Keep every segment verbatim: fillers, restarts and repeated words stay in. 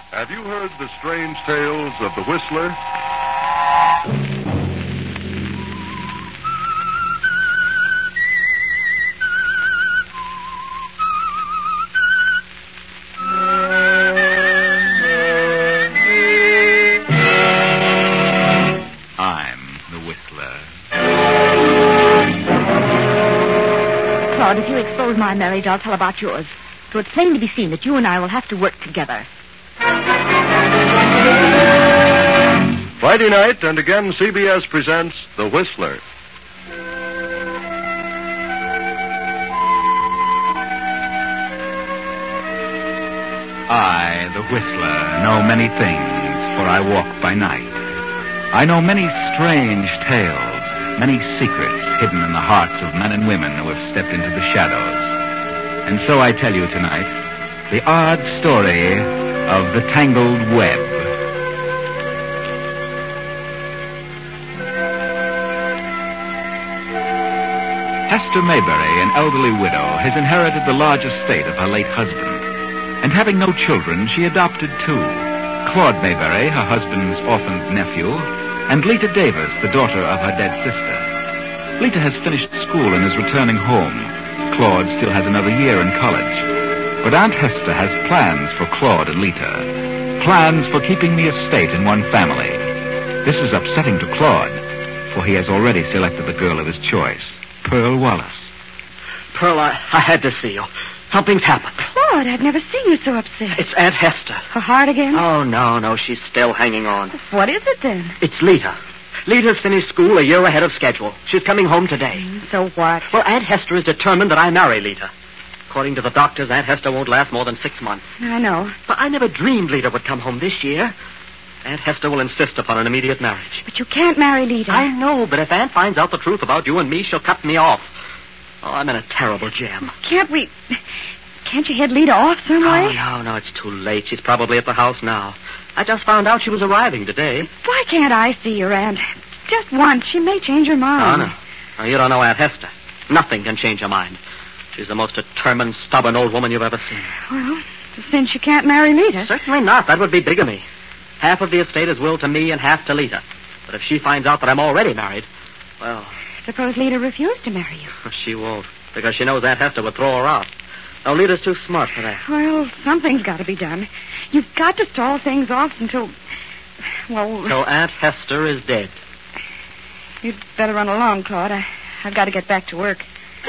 Have you heard the strange tales of the Whistler? I'm the Whistler. Claude, if you expose my marriage, I'll tell about yours. So it's plain to be seen that you and I will have to work together. Friday night, and again C B S presents The Whistler. I, the Whistler, know many things, for I walk by night. I know many strange tales, many secrets hidden in the hearts of men and women who have stepped into the shadows. And so I tell you tonight the odd story of the Tangled Web. Hester Mayberry, an elderly widow, has inherited the large estate of her late husband. And having no children, she adopted two. Claude Mayberry, her husband's orphaned nephew, and Lita Davis, the daughter of her dead sister. Lita has finished school and is returning home. Claude still has another year in college. But Aunt Hester has plans for Claude and Lita. Plans for keeping the estate in one family. This is upsetting to Claude, for he has already selected the girl of his choice, Pearl Wallace. Pearl, I, I had to see you. Something's happened. Claude, I've never seen you so upset. It's Aunt Hester. Her heart again? Oh, no, no, she's still hanging on. What is it then? It's Lita. Lita's finished school a year ahead of schedule. She's coming home today. Mm, so what? Well, Aunt Hester is determined that I marry Lita. According to the doctors, Aunt Hester won't last more than six months. I know. But I never dreamed Lita would come home this year. Aunt Hester will insist upon an immediate marriage. But you can't marry Lita. I know, but if Aunt finds out the truth about you and me, she'll cut me off. Oh, I'm in a terrible jam. Can't we... Can't you head Lita off some way? Oh, no, no, it's too late. She's probably at the house now. I just found out she was arriving today. Why can't I see her, Aunt? Just once. She may change her mind. Oh, no. Now, you don't know Aunt Hester. Nothing can change her mind. She's the most determined, stubborn old woman you've ever seen. Well, since she can't marry Lita... Certainly not. That would be bigamy. Half of the estate is willed to me and half to Lita. But if she finds out that I'm already married, well... Suppose Lita refused to marry you. She won't, because she knows Aunt Hester would throw her out. No, Lita's too smart for that. Well, something's got to be done. You've got to stall things off until... Well... Till Aunt Hester is dead. You'd better run along, Claude. I, I've got to get back to work.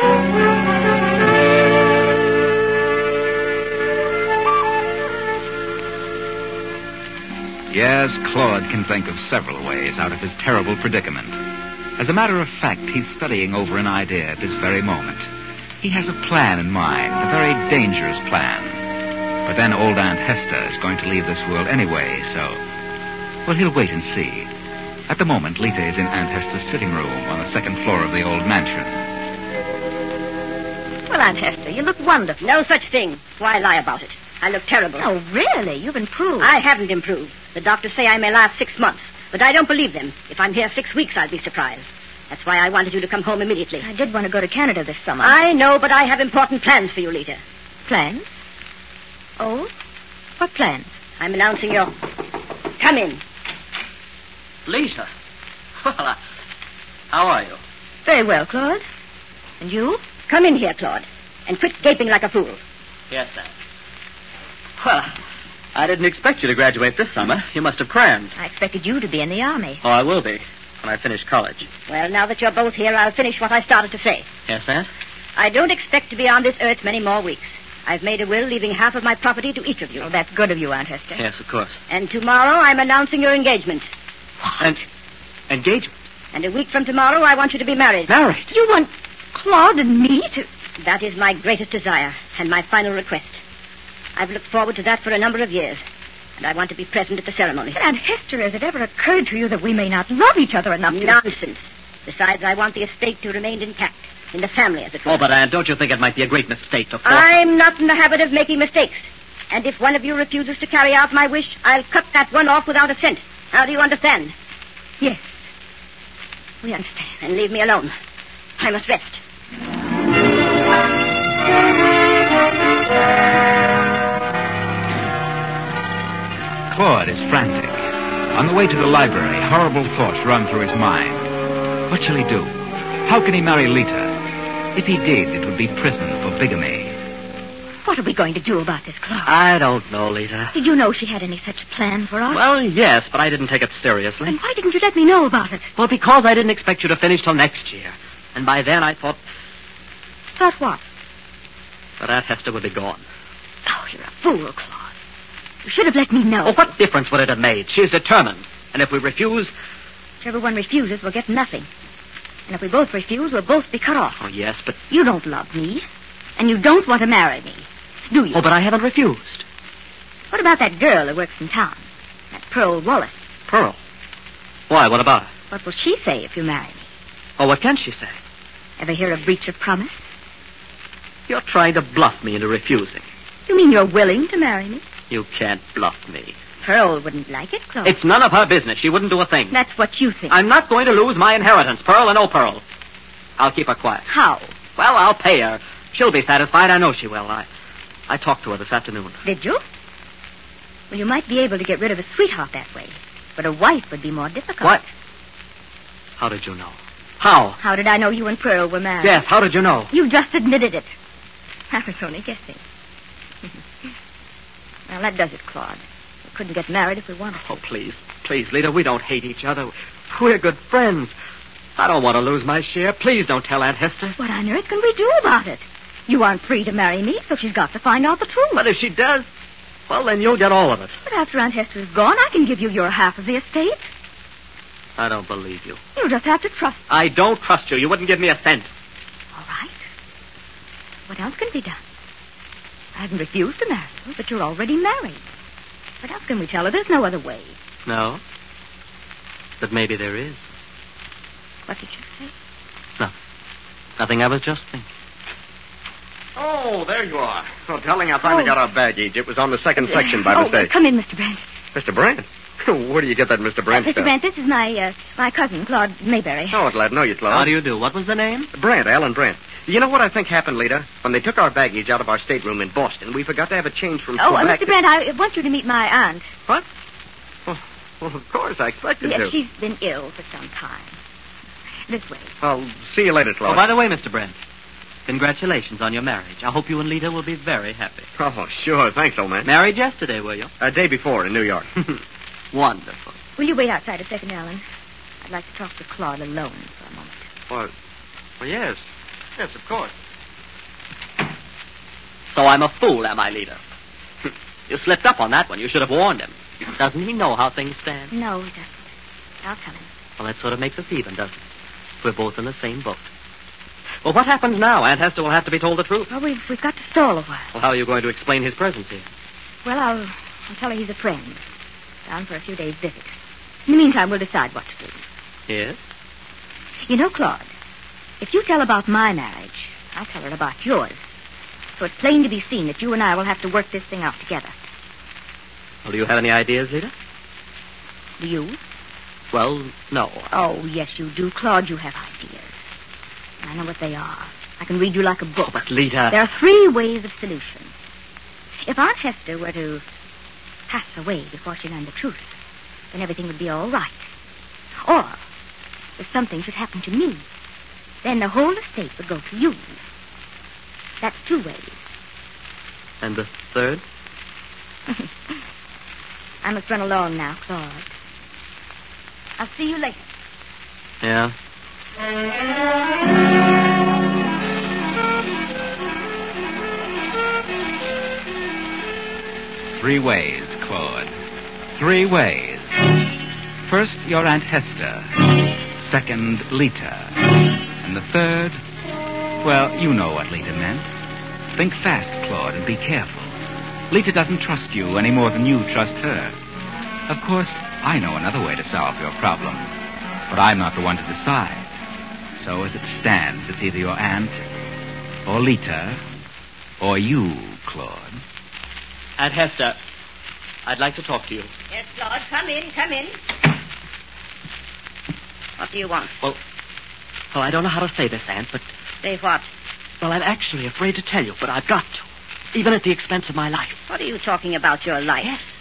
Yes, Claude can think of several ways out of his terrible predicament. As a matter of fact, he's studying over an idea at this very moment. He has a plan in mind, a very dangerous plan. But then old Aunt Hester is going to leave this world anyway, so... Well, he'll wait and see. At the moment, Lita is in Aunt Hester's sitting room on the second floor of the old mansion. Well, Aunt Hester, you look wonderful. No such thing. Why lie about it? I look terrible. Oh, really? You've improved. I haven't improved. The doctors say I may last six months, but I don't believe them. If I'm here six weeks, I'll be surprised. That's why I wanted you to come home immediately. I did want to go to Canada this summer. I know, but I have important plans for you, Lita. Plans? Oh? What plans? I'm announcing your... Come in. Lita. Well, uh, how are you? Very well, Claude. And you? Come in here, Claude, and quit gaping like a fool. Yes, sir. Well, I didn't expect you to graduate this summer. You must have crammed. I expected you to be in the Army. Oh, I will be when I finish college. Well, now that you're both here, I'll finish what I started to say. Yes, Aunt? I don't expect to be on this earth many more weeks. I've made a will leaving half of my property to each of you. Oh, that's good of you, Aunt Hester. Yes, of course. And tomorrow I'm announcing your engagement. What? And engagement? And a week from tomorrow I want you to be married. Married? You want Claude and me to... That is my greatest desire and my final request. I've looked forward to that for a number of years, and I want to be present at the ceremony. But Aunt Hester, has it ever occurred to you that we may not love each other enough to... Nonsense. Besides, I want the estate to remain intact, in the family, as it were. Oh, but, Aunt, don't you think it might be a great mistake to force... I'm not in the habit of making mistakes. And if one of you refuses to carry out my wish, I'll cut that one off without a cent. How do you understand? Yes. We understand. Then leave me alone. I must rest. Claude is frantic. On the way to the library, horrible thoughts run through his mind. What shall he do? How can he marry Lita? If he did, it would be prison for bigamy. What are we going to do about this, Claude? I don't know, Lita. Did you know she had any such plan for us? Well, yes, but I didn't take it seriously. Then why didn't you let me know about it? Well, because I didn't expect you to finish till next year. And by then I thought Thought what? that Aunt Hester would be gone. Oh, you're a fool, Claude. You should have let me know. Oh, what difference would it have made? She's determined. And if we refuse... Whichever one refuses will get nothing. And if we both refuse, we'll both be cut off. Oh, yes, but... You don't love me. And you don't want to marry me. Do you? Oh, but I haven't refused. What about that girl who works in town? That Pearl Wallace. Pearl? Why, what about her? What will she say if you marry me? Oh, what can she say? Ever hear of breach of promise? You're trying to bluff me into refusing. You mean you're willing to marry me? You can't bluff me. Pearl wouldn't like it, Claude. It's none of her business. She wouldn't do a thing. That's what you think. I'm not going to lose my inheritance, Pearl or no Pearl. I'll keep her quiet. How? Well, I'll pay her. She'll be satisfied. I know she will. I, I talked to her this afternoon. Did you? Well, you might be able to get rid of a sweetheart that way. But a wife would be more difficult. What? How did you know? How? How did I know you and Pearl were married? Yes, how did you know? You just admitted it. I was only guessing. Well, that does it, Claude. We couldn't get married if we wanted to. Oh, please, please, Lita, we don't hate each other. We're good friends. I don't want to lose my share. Please don't tell Aunt Hester. What on earth can we do about it? You aren't free to marry me, so she's got to find out the truth. But if she does, well, then you'll get all of it. But after Aunt Hester is gone, I can give you your half of the estate. I don't believe you. You'll just have to trust me. I don't trust you. You wouldn't give me a cent. All right. What else can be done? I haven't refused to marry you, but you're already married. What else can we tell her? There's no other way. No? But maybe there is. What did you say? No. Nothing. I was just thinking. Oh, there you are. Well, darling, I finally Oh. got our baggage. It was on the second section by oh, mistake. come in, Mister Brent. Mister Brent? Where do you get that Mister Brent Mister stuff? Brent, this is my uh, my cousin, Claude Mayberry. Oh, glad to know you, Claude. How do you do? What was the name? Brent, Alan Brent. You know what I think happened, Lita? When they took our baggage out of our stateroom in Boston, we forgot to have a change from Oh, uh, Quebec Mister to- Brent, I want you to meet my aunt. What? Well, well, of course, I expected Yes, to. she's been ill for some time. This way. Well, see you later, Claude. Oh, by the way, Mister Brent, congratulations on your marriage. I hope you and Lita will be very happy. Oh, sure. Thanks, old man. Married yesterday, were you? A day before in New York. Wonderful. Will you wait outside a second, Alan? I'd like to talk to Claude alone for a moment. Well, well, yes. Yes, of course. So I'm a fool, am I, Lita? You slipped up on that one. You should have warned him. Doesn't he know how things stand? No, he doesn't. I'll tell him. Well, that sort of makes us even, doesn't it? We're both in the same boat. Well, what happens now? Aunt Hester will have to be told the truth. Well, we've, we've got to stall a while. Well, how are you going to explain his presence here? Well, I'll, I'll tell her he's a friend. Down for a few days' visit. In the meantime, we'll decide what to do. Yes? You know, Claude, if you tell about my marriage, I'll tell her about yours. So it's plain to be seen that you and I will have to work this thing out together. Well, do you have any ideas, Lita? Do you? Well, no. Oh, yes, you do. Claude, you have ideas. I know what they are. I can read you like a book. Oh, but Lita... There are three ways of solution. If Aunt Hester were to pass away before she learned the truth, then everything would be all right. Or, if something should happen to me, then the whole estate would go to you. That's two ways. And the third? I must run along now, Claude. I'll see you later. Yeah? Three ways, Claude. Three ways. First, your Aunt Hester. Second, Lita. And the third, well, you know what Lita meant. Think fast, Claude, and be careful. Lita doesn't trust you any more than you trust her. Of course, I know another way to solve your problem, but I'm not the one to decide. So as it stands, it's either your aunt, or Lita, or you, Claude. Aunt Hester, I'd like to talk to you. Yes, Claude, come in, come in. What do you want? Well, well, I don't know how to say this, Aunt, but... Say what? Well, I'm actually afraid to tell you, but I've got to. Even at the expense of my life. What are you talking about, your life? Yes.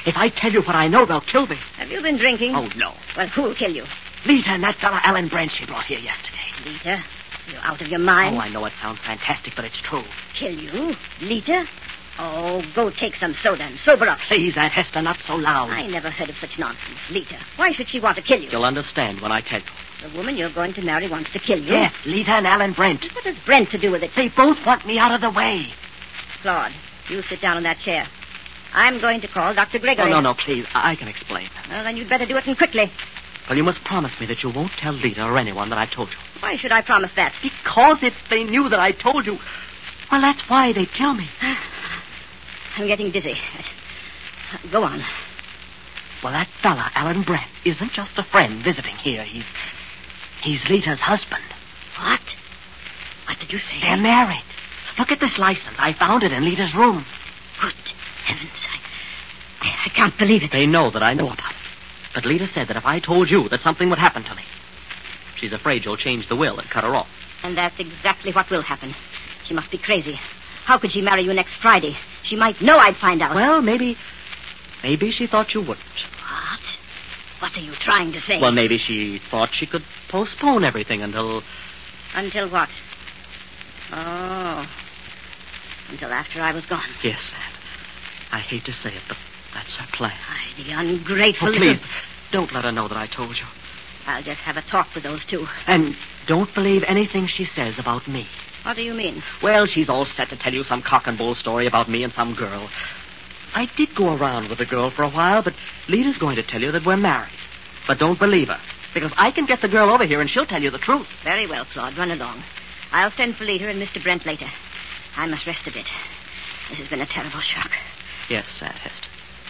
If I tell you what I know, they'll kill me. Have you been drinking? Oh, no. Well, who'll kill you? Lita and that fella Alan Brent she brought here yesterday. Lita? You're out of your mind. Oh, I know it sounds fantastic, but it's true. Kill you? Lita? Oh, go take some soda and sober up. Please, Aunt Hester, not so loud. I never heard of such nonsense. Lita, why should she want to kill you? You'll understand when I tell you. The woman you're going to marry wants to kill you? Yes, Lita and Alan Brent. What has Brent to do with it? They both want me out of the way. Claude, you sit down in that chair. I'm going to call Doctor Gregory. Oh, no, no, please. I, I can explain. Well, then you'd better do it and quickly. Well, you must promise me that you won't tell Lita or anyone that I told you. Why should I promise that? Because if they knew that I told you, well, that's why they'd kill me. I'm getting dizzy. Go on. Well, that fella, Alan Brent, isn't just a friend visiting here. He's... he's Lita's husband. What? What did you say? They're married. Look at this license. I found it in Lita's room. Good heavens. I, I can't believe it. They know that I know about it. But Lita said that if I told you that something would happen to me, she's afraid you'll change the will and cut her off. And that's exactly what will happen. She must be crazy. How could she marry you next Friday? She might know I'd find out. Well, maybe... maybe she thought you wouldn't. What? What are you trying to say? Well, maybe she thought she could postpone everything until... Until what? Oh. Until after I was gone. Yes, Aunt. I hate to say it, but that's her plan. Why, the ungrateful... Oh, little- please, don't let her know that I told you. I'll just have a talk with those two. And don't believe anything she says about me. What do you mean? Well, she's all set to tell you some cock and bull story about me and some girl. I did go around with the girl for a while, but Lita's going to tell you that we're married. But don't believe her, because I can get the girl over here and she'll tell you the truth. Very well, Claude. Run along. I'll send for Lita and Mister Brent later. I must rest a bit. This has been a terrible shock. Yes, Aunt Hester.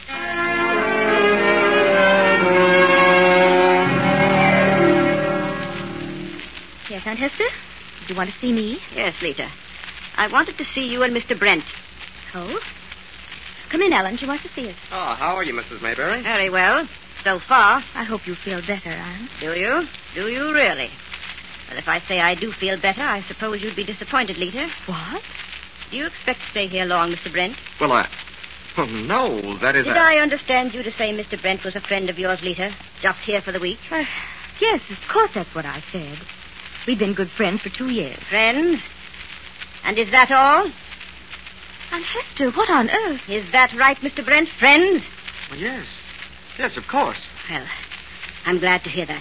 Yes, Aunt Hester? Did you want to see me? Yes, Lita. I wanted to see you and Mister Brent. Oh? Come in, Ellen. She wants to see us. Oh, how are you, Missus Mayberry? Very well. So far. I hope you feel better, Aunt. Do you? Do you really? Well, if I say I do feel better, I suppose you'd be disappointed, Lita. What? Do you expect to stay here long, Mister Brent? Well, I... Oh, no, that is... Did a... I understand you to say Mister Brent was a friend of yours, Lita? Just here for the week? Uh, yes, of course that's what I said. We've been good friends for two years. Friends? And is that all? Aunt Hester, what on earth? Is that right, Mister Brent? Friends? Well, yes. Yes, of course. Well, I'm glad to hear that.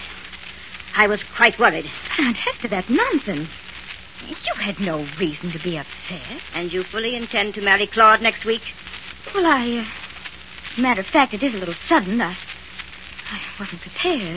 I was quite worried. But Aunt Hester, that's nonsense. You had no reason to be upset. And you fully intend to marry Claude next week? Well, I... Uh, matter of fact, it is a little sudden. I... I wasn't prepared.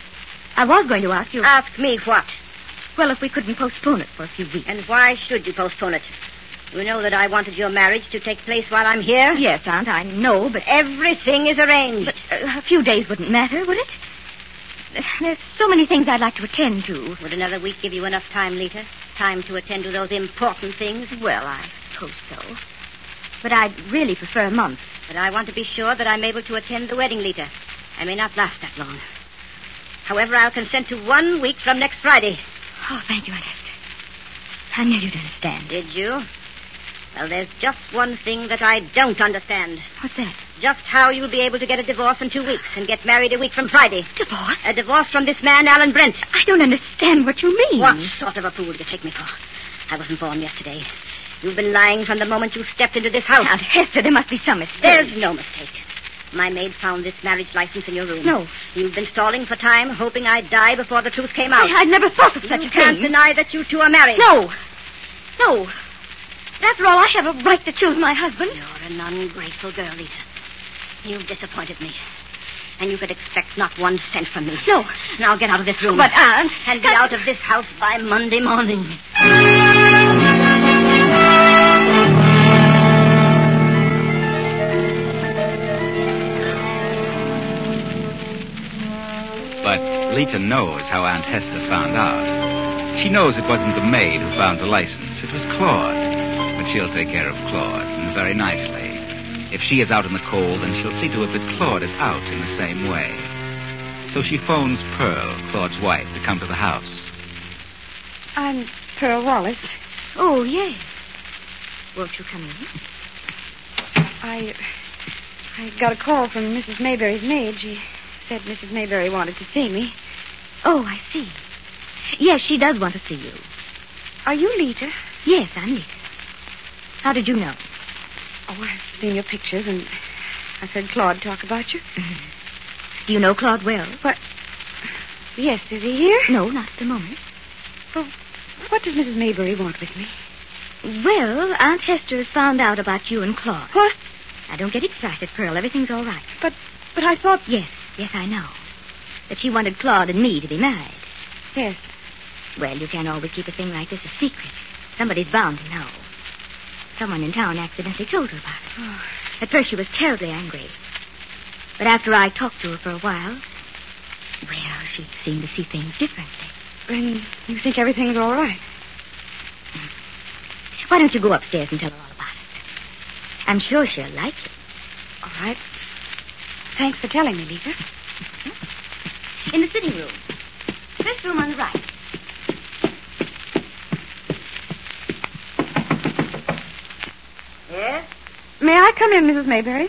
I was going to ask you... Ask me what? Well, if we couldn't postpone it for a few weeks. And why should you postpone it? You know that I wanted your marriage to take place while I'm here? Yes, Aunt, I know, but... Everything is arranged. But uh, a few days wouldn't matter, would it? There's so many things I'd like to attend to. Would another week give you enough time, Lita? Time to attend to those important things? Well, I suppose so. But I'd really prefer a month. But I want to be sure that I'm able to attend the wedding, Lita. I may not last that long. However, I'll consent to one week from next Friday. Oh, thank you, Aunt Hester. I knew you'd understand. Did you? Well, there's just one thing that I don't understand. What's that? Just how you'll be able to get a divorce in two weeks and get married a week from Friday. Divorce? A divorce from this man, Alan Brent. I don't understand what you mean. What sort of a fool do you take me for? I wasn't born yesterday. You've been lying from the moment you stepped into this house. Aunt Hester, there must be some mistake. There's no mistake. My maid found this marriage license in your room. No. You've been stalling for time, hoping I'd die before the truth came out. I, I'd never thought of such you a can't thing. deny that you two are married. No. No. After all, I have a right to choose my husband. You're an ungrateful girl, Lita. You've disappointed me. And you could expect not one cent from me. No. Now get out of this room. But, Aunt... And be out of this house by Monday morning. But Lita knows how Aunt Hester found out. She knows it wasn't the maid who found the license. It was Claude. But she'll take care of Claude, and very nicely. If she is out in the cold, then she'll see to it that Claude is out in the same way. So she phones Pearl, Claude's wife, to come to the house. I'm Pearl Wallace. Oh, yes. Won't you come in? I... I got a call from Missus Mayberry's maid. She said Missus Mayberry wanted to see me. Oh, I see. Yes, she does want to see you. Are you Lita? Yes, I'm Lita. How did you know? Oh, I've seen your pictures, and I heard Claude talk about you. Mm-hmm. Do you know Claude well? What? Yes, is he here? No, not at the moment. Well, what does Missus Mayberry want with me? Well, Aunt Hester has found out about you and Claude. What? Now, don't get excited, Pearl. Everything's all right. But, but I thought... Yes, yes, I know. That she wanted Claude and me to be married. Yes. Well, you can't always keep a thing like this a secret. Somebody's bound to know. Someone in town accidentally told her about it. Oh. At first, she was terribly angry. But after I talked to her for a while, well, she seemed to see things differently. Then you think everything's all right? Why don't you go upstairs and tell her all about it? I'm sure she'll like it. All right. Thanks for telling me, Lita. In the sitting room. This room on the right. Yes? May I come in, Missus Mayberry?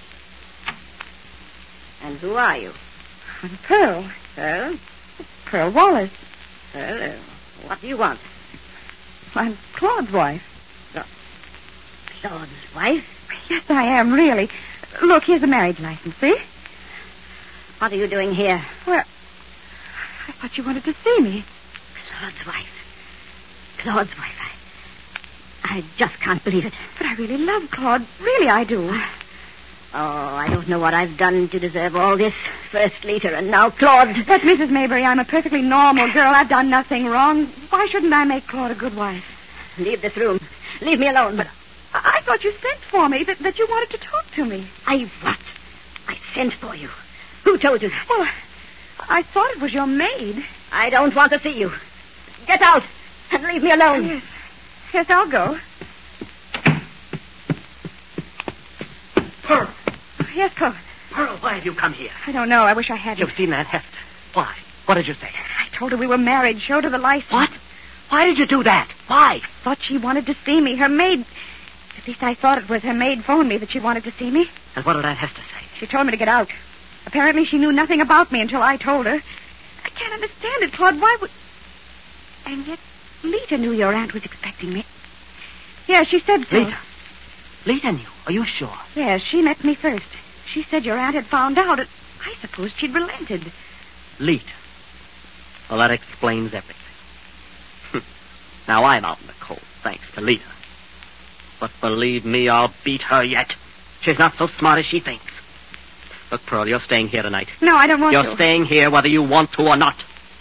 And who are you? I'm Pearl. Pearl? Pearl Wallace. Pearl, uh, what do you want? I'm Claude's wife. Claude's wife? Yes, I am, really. Look, here's the marriage license, see? What are you doing here? Well, I thought you wanted to see me. Claude's wife. Claude's wife. I, I just can't believe it. But I really love Claude. Really, I do. Oh, I don't know what I've done to deserve all this. First Lita and now Claude. But, Missus Mayberry, I'm a perfectly normal girl. I've done nothing wrong. Why shouldn't I make Claude a good wife? Leave this room. Leave me alone. But I, I thought you sent for me, that, that you wanted to talk to me. I what? I sent for you. Who told you that? Well, I thought it was your maid. I don't want to see you. Get out and leave me alone. Yes. Yes, I'll go. Pearl. Yes, Claude. Pearl, why have you come here? I don't know. I wish I hadn't. You've seen Aunt Hester. Why? What did you say? I told her we were married, showed her the license. What? Why did you do that? Why? Thought she wanted to see me. Her maid... At least I thought it was her maid phoned me that she wanted to see me. And what did Aunt Hester say? She told me to get out. Apparently she knew nothing about me until I told her. I can't understand it, Claude. Why would... And yet Lita knew your aunt was expecting me. Yeah, she said so. Lita? Lita knew? Are you sure? Yes, she met me first. She said your aunt had found out, and I supposed she'd relented. Lita. Well, that explains everything. Now I'm out in the cold, thanks to Lita. But believe me, I'll beat her yet. She's not so smart as she thinks. Look, Pearl, you're staying here tonight. No, I don't want You're to. staying here whether you want to or not.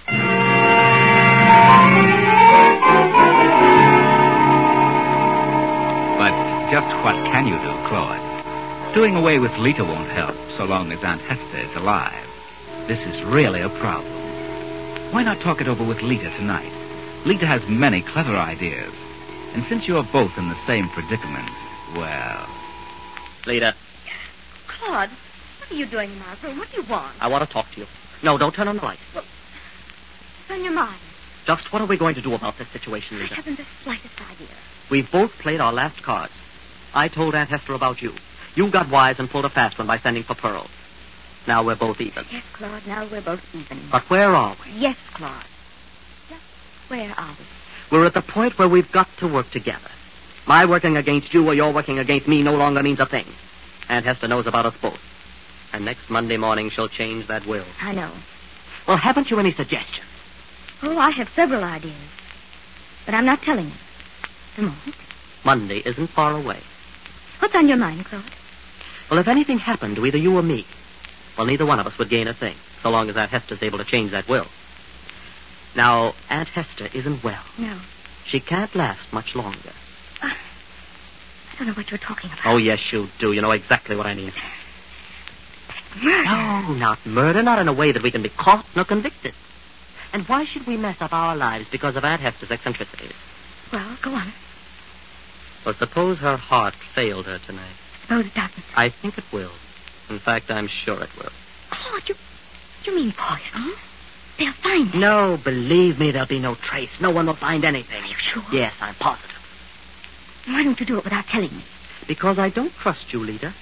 But just what can you do, Claude? Doing away with Lita won't help so long as Aunt Hester is alive. This is really a problem. Why not talk it over with Lita tonight? Lita has many clever ideas. And since you're both in the same predicament, well... Lita, Claude, what are you doing in my room? What do you want? I want to talk to you. No, don't turn on the light. What's on your mind? Just what are we going to do about this situation, I Lita? haven't the slightest idea. We've both played our last cards. I told Aunt Hester about you. You got wise and pulled a fast one by sending for Pearl. Now we're both even. Yes, Claude, now we're both even. But where are we? Yes, Claude. Just where are we? We're at the point where we've got to work together. My working against you or your working against me no longer means a thing. Aunt Hester knows about us both. And next Monday morning she'll change that will. I know. Well, haven't you any suggestions? Oh, I have several ideas. But I'm not telling you. At the moment. Monday isn't far away. What's on your mind, Claude? Well, if anything happened to either you or me, well, neither one of us would gain a thing, so long as Aunt Hester's able to change that will. Now, Aunt Hester isn't well. No. She can't last much longer. Uh, I don't know what you're talking about. Oh, yes, you do. You know exactly what I mean. Murder? No, not murder. Not in a way that we can be caught nor convicted. And why should we mess up our lives because of Aunt Hester's eccentricities? Well, go on. Well, suppose her heart failed her tonight. Suppose it doesn't. I think it will. In fact, I'm sure it will. Claude, you, you mean poison? They'll find it. No, believe me, there'll be no trace. No one will find anything. Are you sure? Yes, I'm positive. Why don't you do it without telling me? Because I don't trust you, Lita.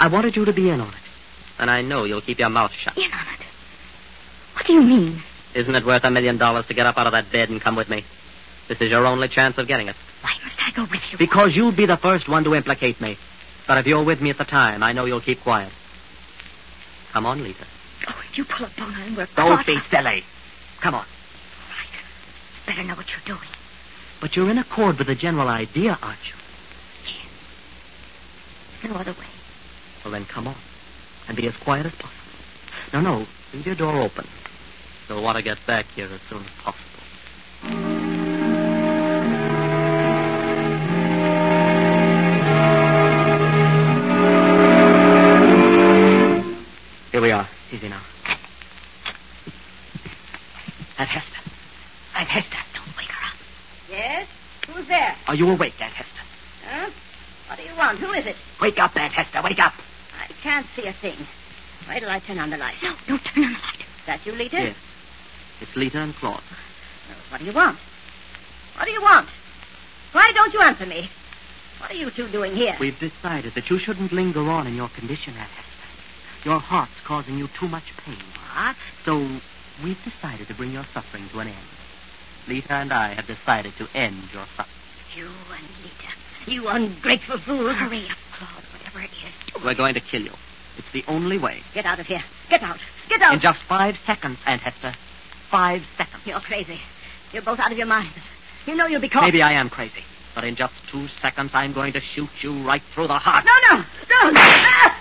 I wanted you to be in on it. And I know you'll keep your mouth shut. In on it? What do you mean? Isn't it worth a million dollars to get up out of that bed and come with me? This is your only chance of getting it. Why must I go with you? Because you'll be the first one to implicate me. But if you're with me at the time, I know you'll keep quiet. Come on, Lita. Oh, if you pull a boner and we're Don't caught... be silly. Come on. Right. Better know what you're doing. But you're in accord with the general idea, aren't you? Yes. No other way. Well, then come on. And be as quiet as possible. No, no. Leave your door open. You'll want to get back here as soon as possible. Here we are. Easy now. Aunt Hester. Aunt Hester. Don't wake her up. Yes? Who's there? Are you awake, Aunt Hester? Huh? What do you want? Who is it? Wake up, Aunt Hester. Wake up. I can't see a thing. Wait till I turn on the light. No, don't turn on the light. Is that you, Lita? Yes. It's Lita and Claude. Well, what do you want? What do you want? Why don't you answer me? What are you two doing here? We've decided that you shouldn't linger on in your condition, Aunt Hester. Your heart's causing you too much pain. What? So we've decided to bring your suffering to an end. Lita and I have decided to end your suffering. You and Lita. You ungrateful fool. Hurry up, Claude, whatever it is. We're going to kill you. It's the only way. Get out of here. Get out. Get out. In just five seconds, Aunt Hester. Five seconds. You're crazy. You're both out of your minds. You know you'll be caught. Maybe I am crazy. But in just two seconds, I'm going to shoot you right through the heart. No, no. Don't. Ah!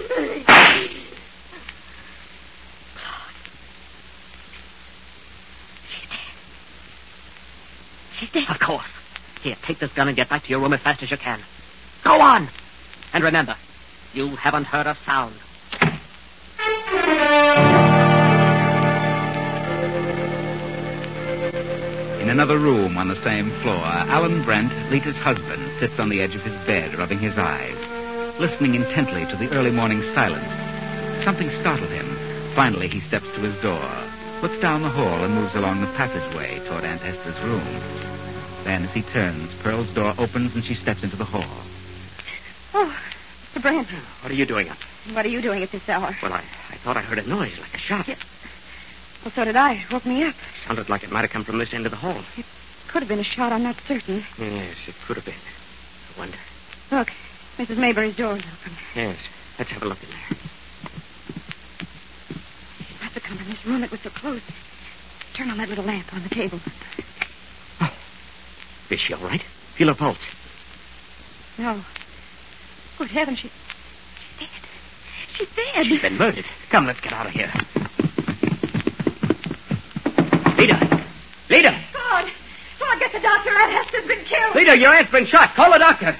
She's dead. Of course. Here, take this gun and get back to your room as fast as you can. Go on! And remember, you haven't heard a sound. In another room on the same floor, Alan Brent, Lita's husband, sits on the edge of his bed, rubbing his eyes, listening intently to the early morning silence. Something startled him. Finally, he steps to his door, looks down the hall, and moves along the passageway toward Aunt Hester's room. Then, as he turns, Pearl's door opens and she steps into the hall. Oh, Mister Brent. What are you doing up? What are you doing at this hour? Well, I, I thought I heard a noise like a shot. Yeah. Well, so did I. It woke me up. Sounded like it might have come from this end of the hall. It could have been a shot, I'm not certain. Yes, it could have been. I wonder. Look, Missus Maybury's door's open. Yes, let's have a look in there. She must have come from this room. It was so close. Turn on that little lamp on the table. Oh, is she all right? Feel her pulse. No. Good heavens, she... she's dead. She's dead. She's been murdered. Come, let's get out of here. Lita! Lita! Claude! Claude, get the doctor. Aunt Hester's been killed. Lita, your aunt's been shot. Call the doctor.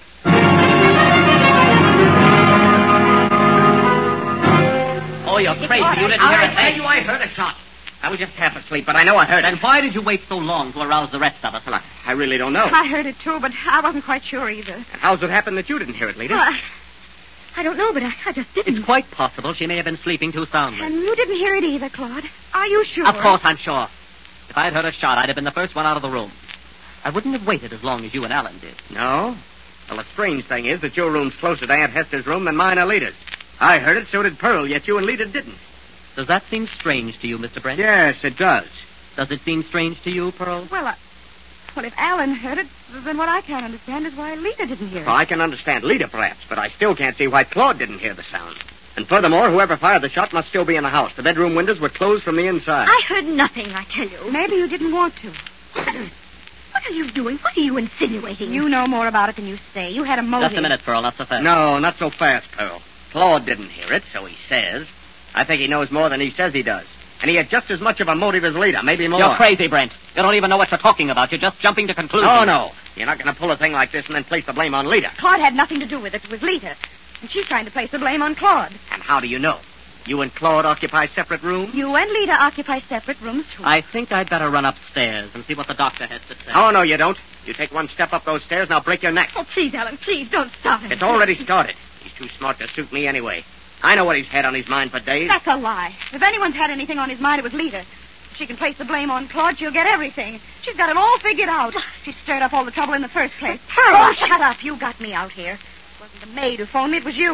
Oh, you're crazy. You didn't hear I it. tell you I heard a shot. I was just half asleep, but I know I heard Then it. why did you wait so long to arouse the rest of us? Well, I, I really don't know. I heard it, too, but I wasn't quite sure either. And how's it happen that you didn't hear it, Lita? Well, I, I don't know, but I, I just didn't. It's quite possible she may have been sleeping too soundly. And you didn't hear it either, Claude. Are you sure? Of course I'm sure. If I'd heard a shot, I'd have been the first one out of the room. I wouldn't have waited as long as you and Alan did. No? Well, the strange thing is that your room's closer to Aunt Hester's room than mine or Lita's. I heard it, so did Pearl, yet you and Lita didn't. Does that seem strange to you, Mister Brent? Yes, it does. Does it seem strange to you, Pearl? Well, uh, well, if Alan heard it, then what I can't understand is why Lita didn't hear it. Well, I can understand Lita, perhaps, but I still can't see why Claude didn't hear the sound. And furthermore, whoever fired the shot must still be in the house. The bedroom windows were closed from the inside. I heard nothing, I tell you. Maybe you didn't want to. What are you doing? What are you insinuating? You know more about it than you say. You had a motive. Just a minute, Pearl, not so fast. No, not so fast, Pearl. Claude didn't hear it, so he says. I think he knows more than he says he does. And he had just as much of a motive as Lita, maybe more. You're crazy, Brent. You don't even know what you're talking about. You're just jumping to conclusions. Oh, no. You're not going to pull a thing like this and then place the blame on Lita. Claude had nothing to do with it. It was Lita. And she's trying to place the blame on Claude. And how do you know? You and Claude occupy separate rooms? You and Lita occupy separate rooms, too. I think I'd better run upstairs and see what the doctor has to say. Oh, no, you don't. You take one step up those stairs and I'll break your neck. Oh, please, Alan, please, don't stop him. It's already started. He's too smart to suit me anyway. I know what he's had on his mind for days. That's a lie. If anyone's had anything on his mind, it was Lita. If she can place the blame on Claude, she'll get everything. She's got it all figured out. She stirred up all the trouble in the first place. Pearl! Oh, shut up. You got me out here. It wasn't the maid who phoned me. It was you.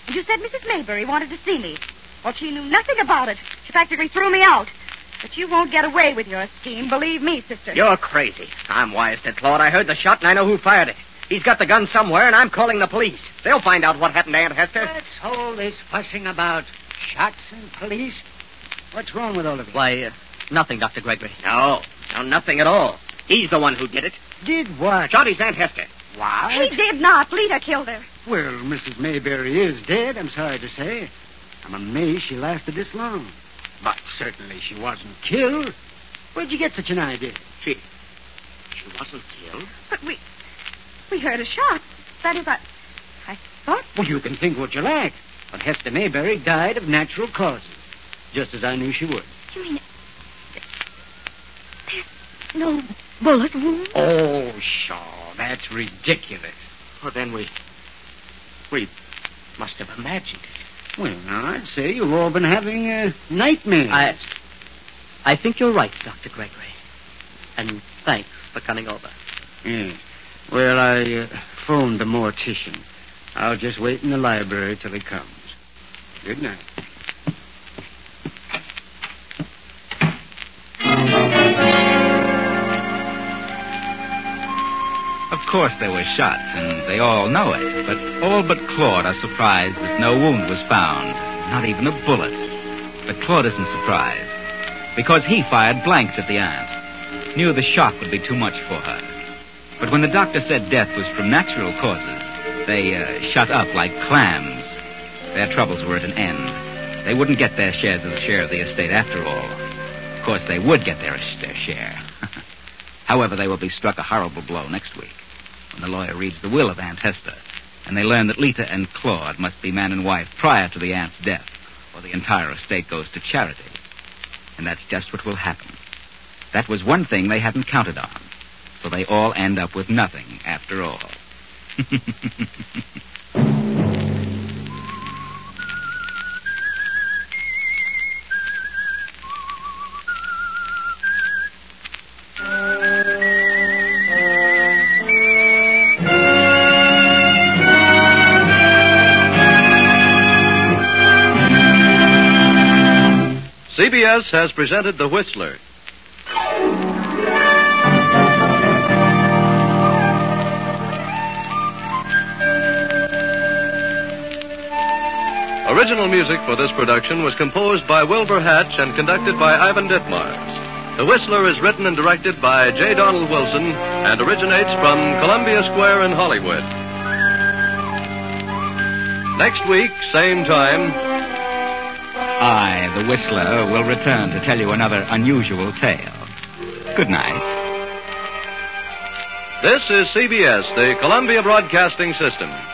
And you said Missus Maybury wanted to see me. Well, she knew nothing about it. She practically threw me out. But you won't get away with your scheme, believe me, sister. You're crazy. I'm wise to Claude. I heard the shot, and I know who fired it. He's got the gun somewhere, and I'm calling the police. They'll find out what happened to Aunt Hester. What's all this fussing about shots and police? What's wrong with all of you? Why, uh, nothing, Doctor Gregory. No, no, nothing at all. He's the one who did it. Did what? Shot his Aunt Hester. What? He did not. Lita killed her. Well, Missus Mayberry is dead, I'm sorry to say. I'm amazed she lasted this long. But certainly she wasn't killed. Where'd you get such an idea? She... she wasn't killed? But we... we heard a shot. That is, I... I thought... Well, you can think what you like. But Hester Mayberry died of natural causes. Just as I knew she would. You mean... there's no bullet wound? Oh, Shaw, that's ridiculous. Well, then we... we must have imagined it. Well, now, I'd say you've all been having uh, nightmares. I... I think you're right, Doctor Gregory. And thanks for coming over. Yes. Well, I uh, phoned the mortician. I'll just wait in the library till he comes. Good night. Of course there were shots, and they all know it, but all but Claude are surprised that no wound was found, not even a bullet. But Claude isn't surprised, because he fired blanks at the aunt, knew the shock would be too much for her. But when the doctor said death was from natural causes, they uh, shut up like clams. Their troubles were at an end. They wouldn't get their shares of the share of the estate after all. Of course, they would get their, their share. However, they will be struck a horrible blow next week, when the lawyer reads the will of Aunt Hester, and they learn that Lita and Claude must be man and wife prior to the aunt's death, or the entire estate goes to charity. And that's just what will happen. That was one thing they hadn't counted on, so they all end up with nothing after all. C B S has presented The Whistler. Original music for this production was composed by Wilbur Hatch and conducted by Ivan Ditmars. The Whistler is written and directed by J. Donald Wilson and originates from Columbia Square in Hollywood. Next week, same time, I, the Whistler, will return to tell you another unusual tale. Good night. This is C B S, the Columbia Broadcasting System.